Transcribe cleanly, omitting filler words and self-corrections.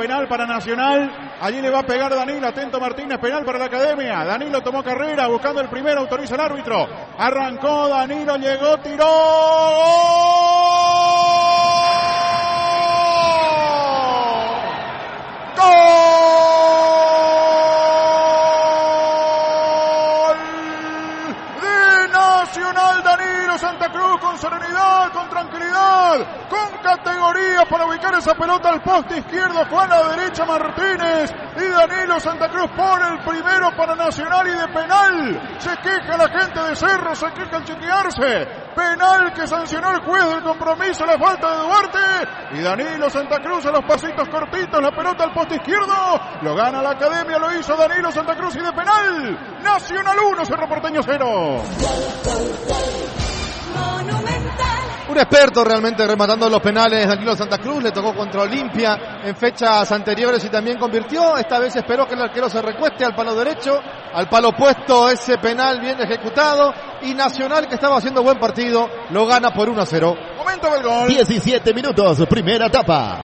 penal para Nacional. Allí le va a pegar Danilo, atento Martínez, penal para la Academia. Danilo tomó carrera, buscando el primero, autoriza el árbitro. Arrancó Danilo, llegó, tiró. ¡Gol! Nacional, Danilo Santa Cruz, con serenidad, con tranquilidad, con categoría para ubicar esa pelota al poste izquierdo. Fue a la derecha Martínez y Danilo Santa Cruz pone el primero para Nacional, y de penal se queja la gente de Cerro, se queja al chequearse. Penal que sancionó el juez del compromiso, la falta de Duarte, y Danilo Santa Cruz a los pasitos cortitos, la pelota al poste izquierdo, lo gana la Academia, lo hizo Danilo Santa Cruz, y de penal Nacional 1, Cerro Porteño 0. Un experto realmente rematando los penales, Danilo Santa Cruz. Le tocó contra Olimpia en fechas anteriores y también convirtió. Esta vez esperó que el arquero se recueste al palo derecho, al palo opuesto, ese penal bien ejecutado, y Nacional, que estaba haciendo buen partido, lo gana por 1-0. Momento del gol. 17 minutos, primera etapa.